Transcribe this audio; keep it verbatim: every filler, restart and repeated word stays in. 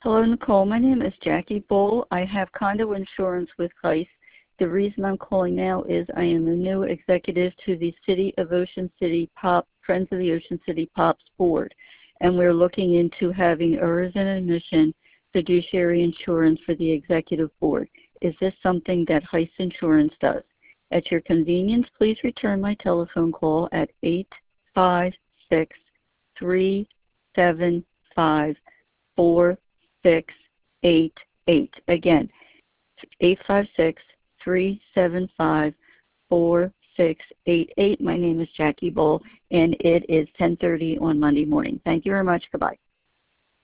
Hello, Nicole. My name is Jackie Bull. I have condo insurance with Heiss. The reason I'm calling now is I am a new executive to the City of Ocean City Pop, Friends of the Ocean City Pops Board, and we're looking into having errors and admission fiduciary insurance for the executive board. Is this something that Heiss Insurance does? At your convenience, please return my telephone call at eight five six, three seven five, four six eight eight. Again, eight five six, three seven five, four six eight eight. My name is Jackie Bull, and it is ten thirty on Monday morning. Thank you very much. Goodbye.